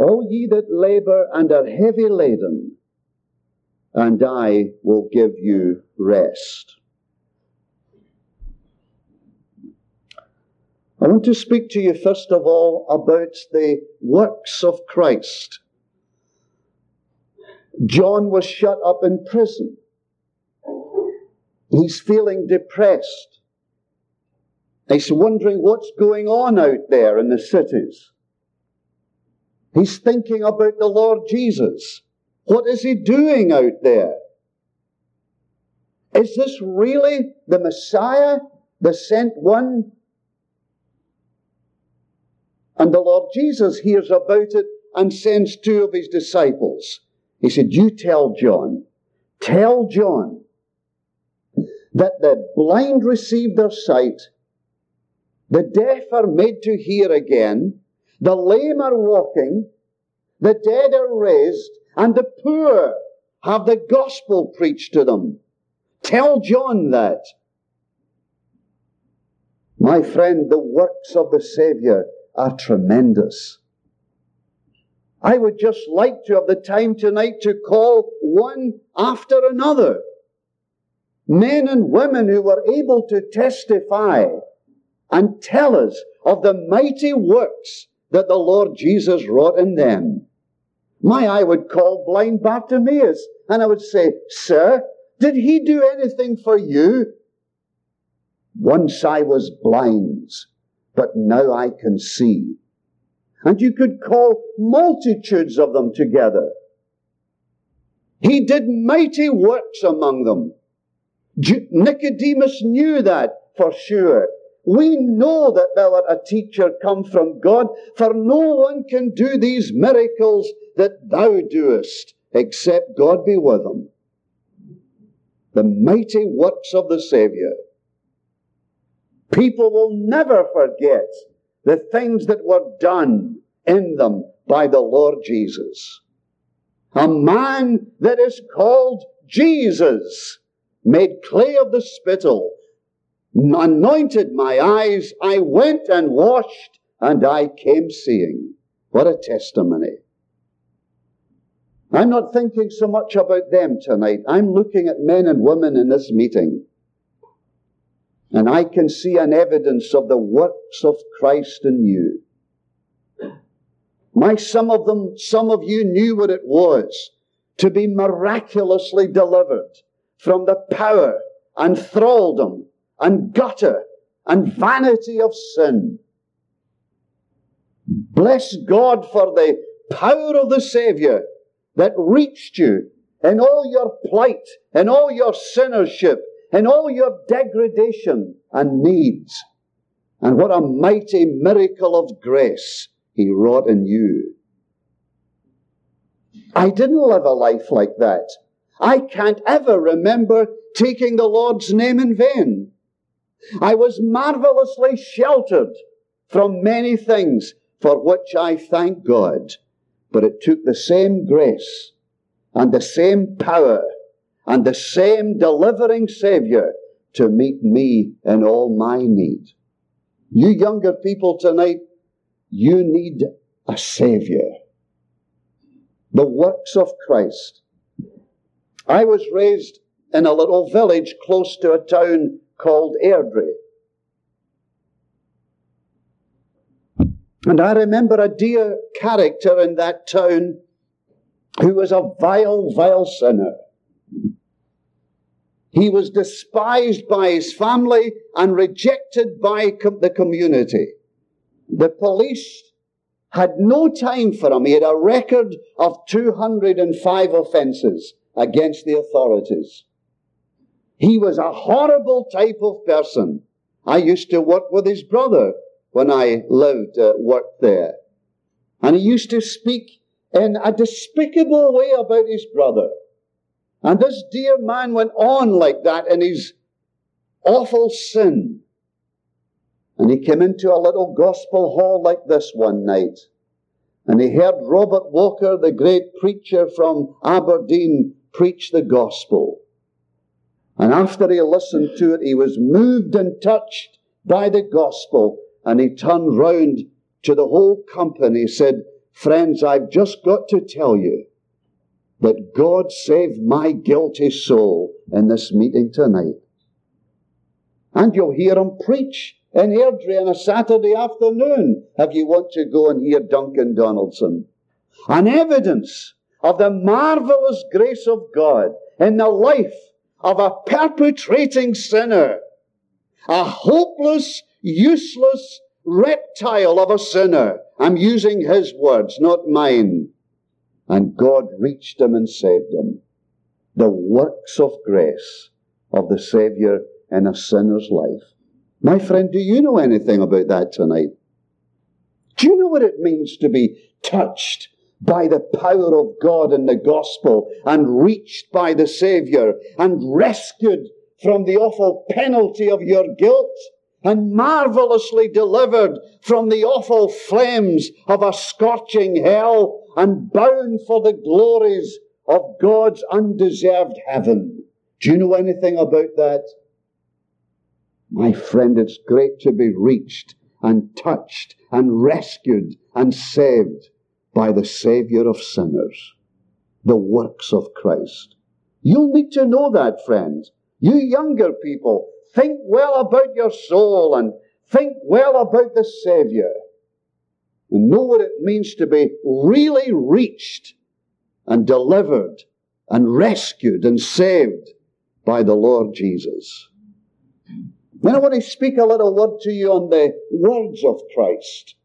all ye that labor and are heavy laden, and I will give you rest. I want to speak to you first of all about the works of Christ. John was shut up in prison. He's feeling depressed. He's wondering what's going on out there in the cities. He's thinking about the Lord Jesus. What is he doing out there? Is this really the Messiah, the sent one? And the Lord Jesus hears about it and sends two of his disciples. He said, you tell John that the blind receive their sight, the deaf are made to hear again, the lame are walking, the dead are raised, and the poor have the gospel preached to them. Tell John that. My friend, the works of the Savior are tremendous. I would just like to have the time tonight to call one after another. Men and women who were able to testify and tell us of the mighty works that the Lord Jesus wrought in them. I would call blind Bartimaeus and I would say, sir, did he do anything for you? Once I was blind, but now I can see. And you could call multitudes of them together. He did mighty works among them. Nicodemus knew that for sure. We know that thou art a teacher come from God, for no one can do these miracles that thou doest, except God be with him. The mighty works of the Savior. People will never forget the things that were done in them by the Lord Jesus. A man that is called Jesus made clay of the spittle, anointed my eyes, I went and washed, and I came seeing. What a testimony. I'm not thinking so much about them tonight. I'm looking at men and women in this meeting. And I can see an evidence of the works of Christ in you. Some of you knew what it was to be miraculously delivered from the power and thraldom and gutter and vanity of sin. Bless God for the power of the Savior that reached you in all your plight, in all your sinnership, in all your degradation and needs. And what a mighty miracle of grace He wrought in you. I didn't live a life like that. I can't ever remember taking the Lord's name in vain. I was marvelously sheltered from many things for which I thank God. But it took the same grace and the same power and the same delivering Savior to meet me in all my need. You younger people tonight, you need a Savior. The works of Christ. I was raised in a little village close to a town called Airdrie. And I remember a dear character in that town who was a vile, vile sinner. He was despised by his family and rejected by the community. The police had no time for him. He had a record of 205 offences against the authorities. He was a horrible type of person. I used to work with his brother when I worked there. And he used to speak in a despicable way about his brother. And this dear man went on like that in his awful sin. And he came into a little gospel hall like this one night. And he heard Robert Walker, the great preacher from Aberdeen, preach the gospel. And after he listened to it, he was moved and touched by the gospel. And he turned round to the whole company and said, friends, I've just got to tell you that God saved my guilty soul in this meeting tonight. And you'll hear him preach in Airdrie on a Saturday afternoon if you want to go and hear Duncan Donaldson. An evidence of the marvelous grace of God in the life of a perpetrating sinner, a hopeless, useless reptile of a sinner. I'm using his words, not mine. And God reached him and saved him. The works of grace of the Savior in a sinner's life. My friend, do you know anything about that tonight? Do you know what it means to be touched by the power of God in the gospel and reached by the Savior and rescued from the awful penalty of your guilt and marvelously delivered from the awful flames of a scorching hell and bound for the glories of God's undeserved heaven? Do you know anything about that? My friend, it's great to be reached and touched and rescued and saved by the Savior of sinners, the works of Christ. You'll need to know that, friends. You younger people, think well about your soul and think well about the Savior. And know what it means to be really reached and delivered and rescued and saved by the Lord Jesus. Then I want to speak a little word to you on the words of Christ.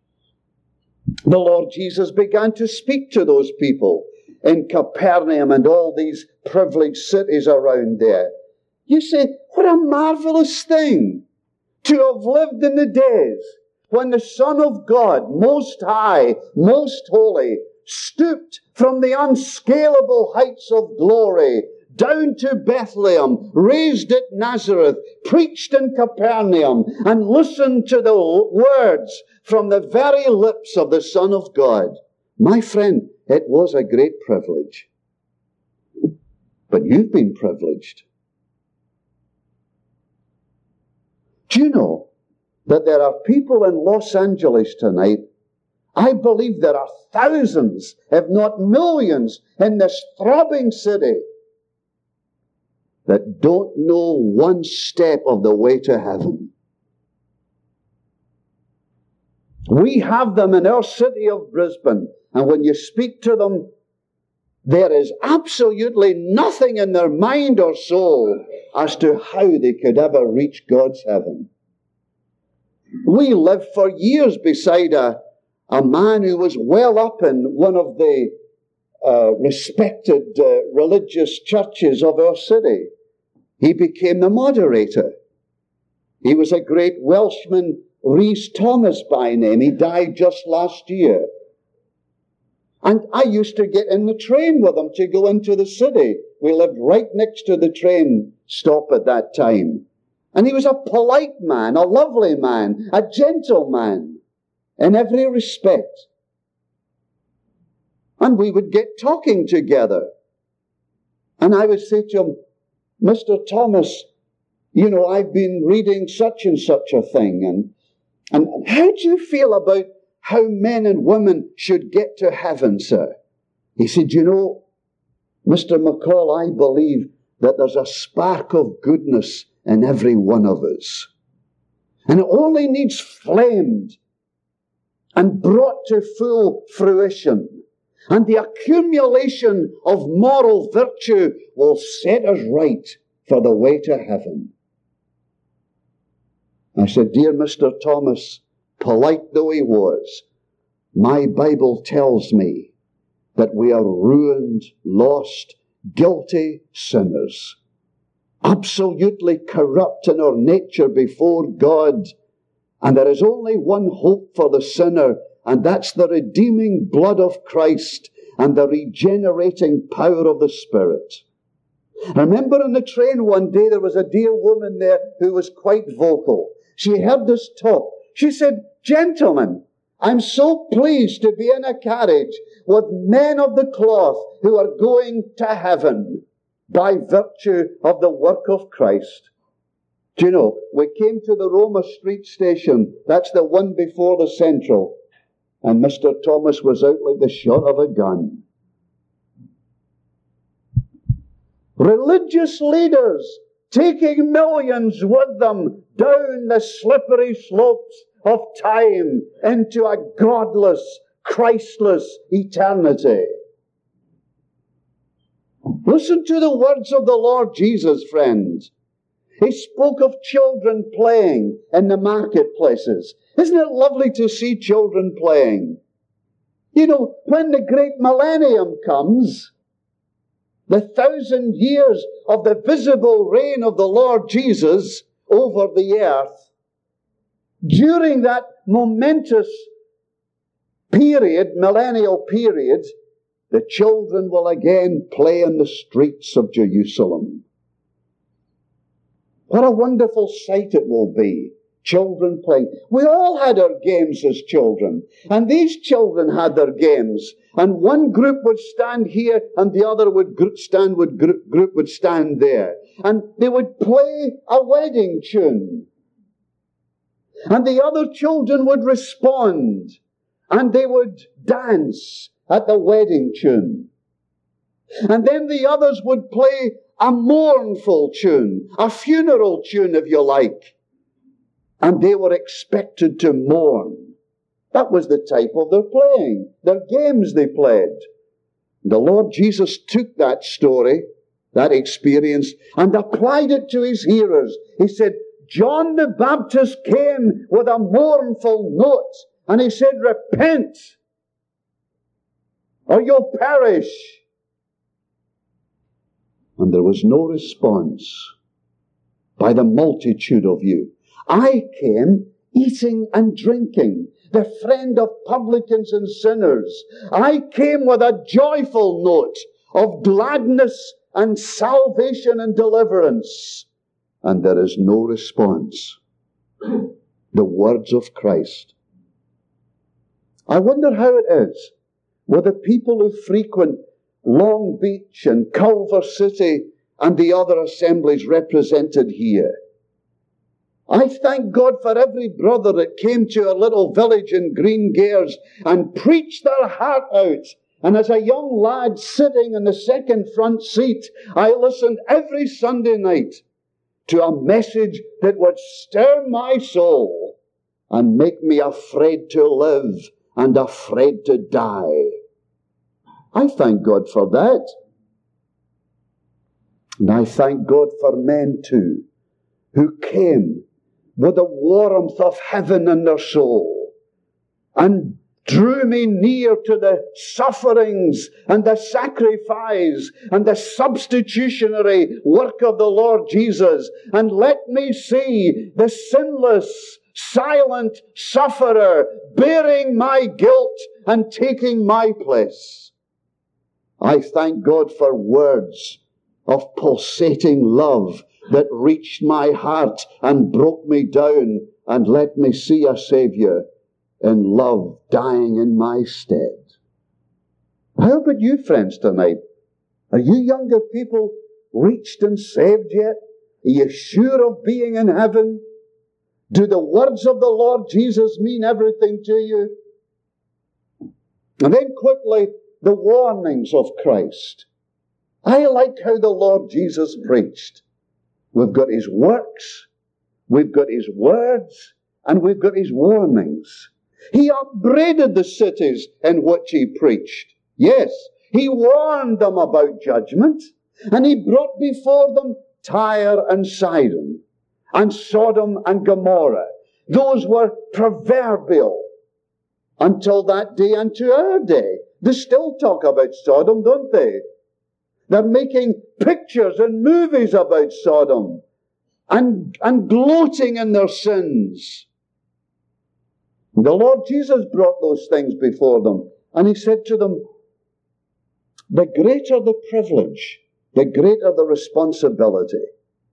The Lord Jesus began to speak to those people in Capernaum and all these privileged cities around there. You say, what a marvelous thing to have lived in the days when the Son of God, most high, most holy, stooped from the unscalable heights of glory down to Bethlehem, raised at Nazareth, preached in Capernaum, and listened to the words from the very lips of the Son of God. My friend, it was a great privilege. But you've been privileged. Do you know that there are people in Los Angeles tonight? I believe there are thousands, if not millions, in this throbbing city that don't know one step of the way to heaven. We have them in our city of Brisbane, and when you speak to them, there is absolutely nothing in their mind or soul as to how they could ever reach God's heaven. We lived for years beside a man who was well up in one of the respected religious churches of our city. He became the moderator. He was a great Welshman, Rhys Thomas by name. He died just last year. And I used to get in the train with him to go into the city. We lived right next to the train stop at that time. And he was a polite man, a lovely man, a gentleman in every respect. And we would get talking together. And I would say to him, Mr. Thomas, you know, I've been reading such and such a thing. And how do you feel about how men and women should get to heaven, sir? He said, you know, Mr. McCall, I believe that there's a spark of goodness in every one of us. And it only needs flamed and brought to full fruition. And the accumulation of moral virtue will set us right for the way to heaven. I said, dear Mr. Thomas, polite though he was, my Bible tells me that we are ruined, lost, guilty sinners, absolutely corrupt in our nature before God, and there is only one hope for the sinner, and that's the redeeming blood of Christ and the regenerating power of the Spirit. I remember on the train one day there was a dear woman there who was quite vocal. She heard us talk. She said, gentlemen, I'm so pleased to be in a carriage with men of the cloth who are going to heaven by virtue of the work of Christ. Do you know, we came to the Roma Street station. That's the one before the Central. And Mr. Thomas was out like the shot of a gun. Religious leaders taking millions with them down the slippery slopes of time into a godless, Christless eternity. Listen to the words of the Lord Jesus, friends. He spoke of children playing in the marketplaces. Isn't it lovely to see children playing? You know, when the great millennium comes, the 1,000 years of the visible reign of the Lord Jesus over the earth, during that momentous period, millennial period, the children will again play in the streets of Jerusalem. What a wonderful sight it will be. Children playing. We all had our games as children. And these children had their games. And one group would stand here and the other group would stand there. And they would play a wedding tune. And the other children would respond. And they would dance at the wedding tune. And then the others would play a mournful tune, a funeral tune if you like. And they were expected to mourn. That was the type of their playing, their games they played. The Lord Jesus took that story, that experience, and applied it to his hearers. He said, John the Baptist came with a mournful note, and he said, repent, or you'll perish. And there was no response by the multitude of you. I came eating and drinking, the friend of publicans and sinners. I came with a joyful note of gladness and salvation and deliverance. And there is no response. The words of Christ. I wonder how it is with the people who frequent Long Beach and Culver City and the other assemblies represented here. I thank God for every brother that came to a little village in Green Gaires and preached their heart out. And as a young lad sitting in the second front seat, I listened every Sunday night to a message that would stir my soul and make me afraid to live and afraid to die. I thank God for that. And I thank God for men too, who came with the warmth of heaven in their soul and drew me near to the sufferings and the sacrifice and the substitutionary work of the Lord Jesus, and let me see the sinless, silent sufferer bearing my guilt and taking my place. I thank God for words of pulsating love that reached my heart and broke me down and let me see a Savior in love dying in my stead. How about you, friends, tonight? Are you younger people reached and saved yet? Are you sure of being in heaven? Do the words of the Lord Jesus mean everything to you? And then quickly, the warnings of Christ. I like how the Lord Jesus preached. We've got his works, we've got his words, and we've got his warnings. He upbraided the cities in which he preached. Yes, he warned them about judgment, and he brought before them Tyre and Sidon, and Sodom and Gomorrah. Those were proverbial until that day and to our day. They still talk about Sodom, don't they? They're making pictures and movies about Sodom and gloating in their sins. The Lord Jesus brought those things before them, and he said to them, the greater the privilege, the greater the responsibility.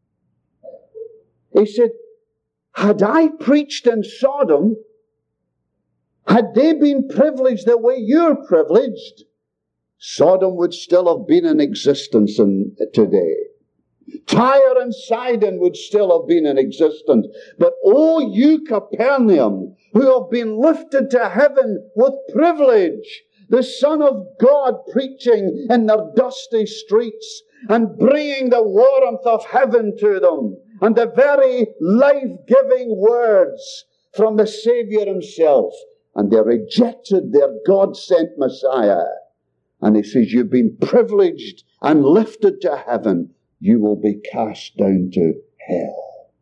He said, had I preached in Sodom, had they been privileged the way you're privileged, Sodom would still have been in existence today. Tyre and Sidon would still have been in existence. But oh, you Capernaum, who have been lifted to heaven with privilege, the Son of God preaching in their dusty streets and bringing the warmth of heaven to them and the very life-giving words from the Savior himself. And they rejected their God-sent Messiah. And he says, you've been privileged and lifted to heaven. You will be cast down to hell.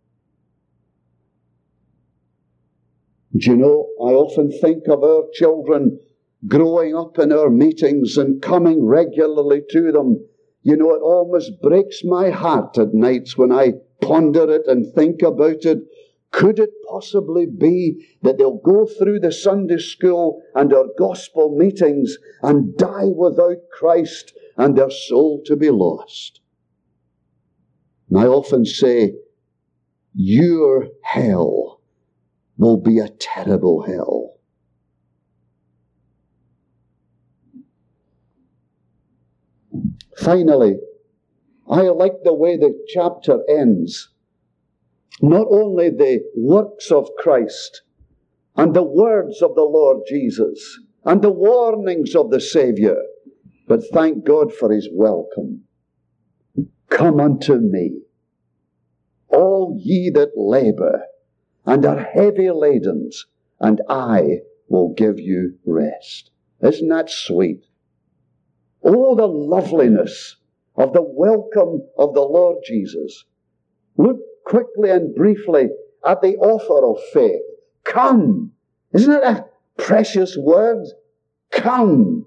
Do you know, I often think of our children growing up in our meetings and coming regularly to them. You know, it almost breaks my heart at nights when I ponder it and think about it. Could it possibly be that they'll go through the Sunday school and our gospel meetings and die without Christ and their soul to be lost? And I often say, your hell will be a terrible hell. Finally, I like the way the chapter ends. Not only the works of Christ and the words of the Lord Jesus and the warnings of the Savior, but thank God for his welcome. Come unto me, all ye that labor and are heavy laden, and I will give you rest. Isn't that sweet? Oh, the loveliness of the welcome of the Lord Jesus. Look quickly and briefly at the offer of faith. Come. Isn't it a precious word? Come.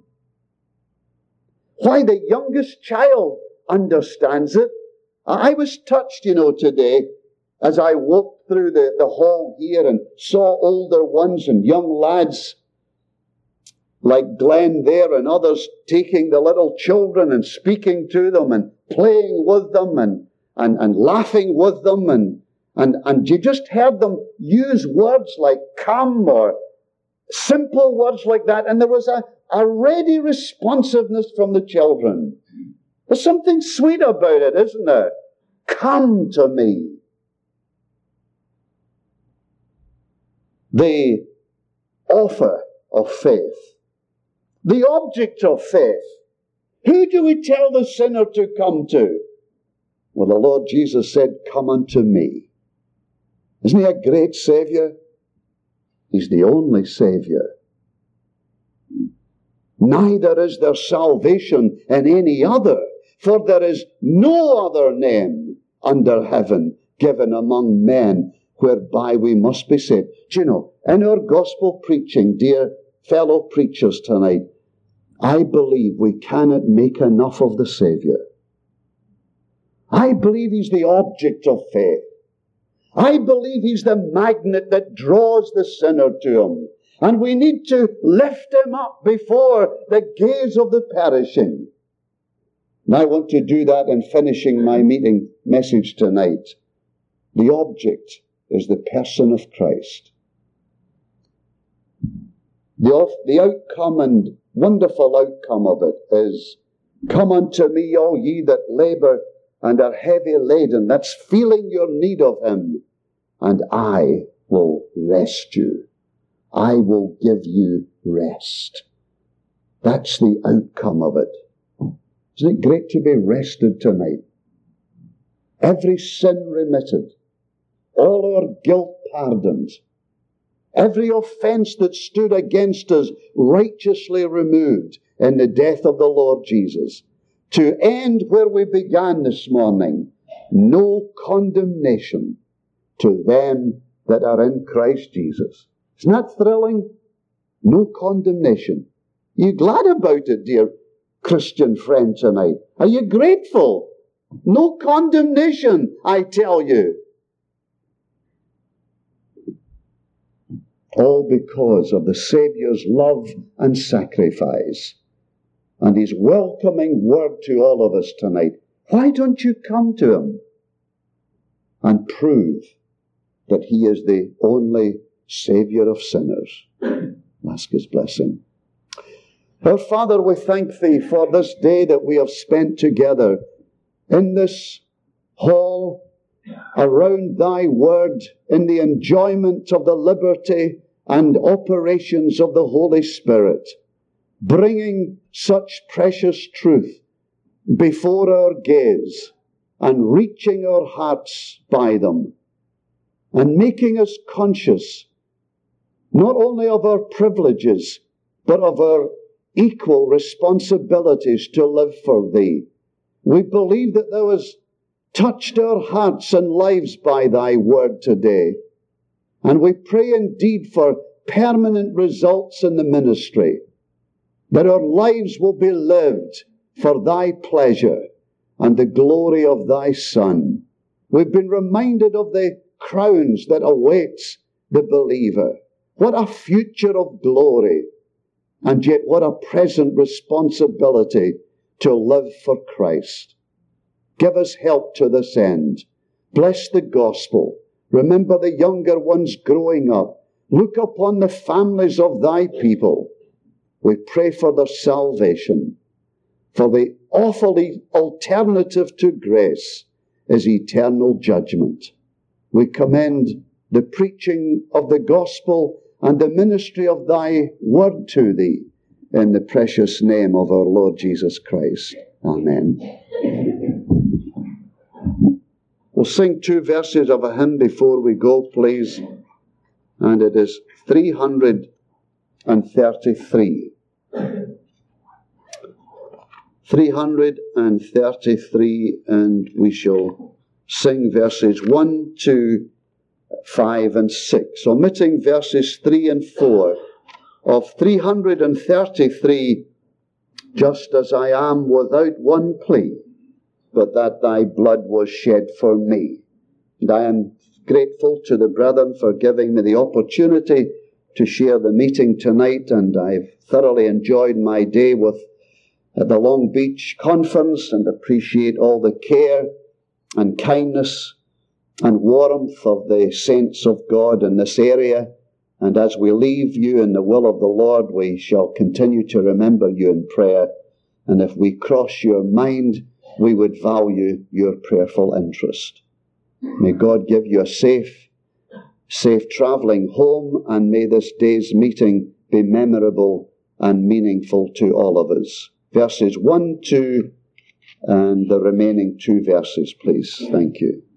Why, the youngest child understands it. I was touched, you know, today as I walked through the hall here and saw older ones and young lads like Glenn there and others taking the little children and speaking to them and playing with them and laughing with them and you just heard them use words like come or simple words like that, and there was a ready responsiveness from the children. There's something sweet about it, isn't there? Come to me. The offer of faith. The object of faith. Who do we tell the sinner to come to? Well, the Lord Jesus said, come unto me. Isn't he a great Savior? He's the only Savior. Neither is there salvation in any other, for there is no other name under heaven given among men whereby we must be saved. Do you know, in our gospel preaching, dear fellow preachers tonight, I believe we cannot make enough of the Savior. I believe he's the object of faith. I believe he's the magnet that draws the sinner to him. And we need to lift him up before the gaze of the perishing. And I want to do that in finishing my meeting message tonight. The object is the person of Christ. The outcome and wonderful outcome of it is, come unto me, all ye that labor and are heavy laden. That's feeling your need of him. And I will rest you. I will give you rest. That's the outcome of it. Isn't it great to be rested tonight? Every sin remitted. All our guilt pardoned. Every offense that stood against us righteously removed in the death of the Lord Jesus. To end where we began this morning, no condemnation to them that are in Christ Jesus. Isn't that thrilling? No condemnation. Are you glad about it, dear Christian friend tonight? Are you grateful? No condemnation, I tell you. All because of the Saviour's love and sacrifice and his welcoming word to all of us tonight. Why don't you come to him and prove that he is the only Saviour of sinners? Ask his blessing. Our Father, we thank thee for this day that we have spent together in this hall around thy word in the enjoyment of the liberty and operations of the Holy Spirit, bringing such precious truth before our gaze and reaching our hearts by them, and making us conscious not only of our privileges, but of our equal responsibilities to live for thee. We believe that thou hast touched our hearts and lives by thy word today. And we pray indeed for permanent results in the ministry, that our lives will be lived for thy pleasure and the glory of thy Son. We've been reminded of the crowns that awaits the believer. What a future of glory, and yet what a present responsibility to live for Christ. Give us help to this end. Bless the gospel. Remember the younger ones growing up. Look upon the families of thy people. We pray for their salvation, for the awful alternative to grace is eternal judgment. We commend the preaching of the gospel and the ministry of thy word to thee, in the precious name of our Lord Jesus Christ. Amen. We'll sing 2 verses of a hymn before we go, please. And it is 333. 333, and we shall sing verses 1, 2, 5 and 6, omitting verses 3 and 4 of 333. Just as I am without one plea, but that thy blood was shed for me. And I am grateful to the brethren for giving me the opportunity to share the meeting tonight, and I've thoroughly enjoyed my day at the Long Beach conference, and appreciate all the care and kindness and warmth of the saints of God in this area. And as we leave you in the will of the Lord, we shall continue to remember you in prayer. And if we cross your mind, we would value your prayerful interest. May God give you a safe travelling home, and may this day's meeting be memorable and meaningful to all of us. Verses 1, 2, and the remaining 2 verses, please. Thank you.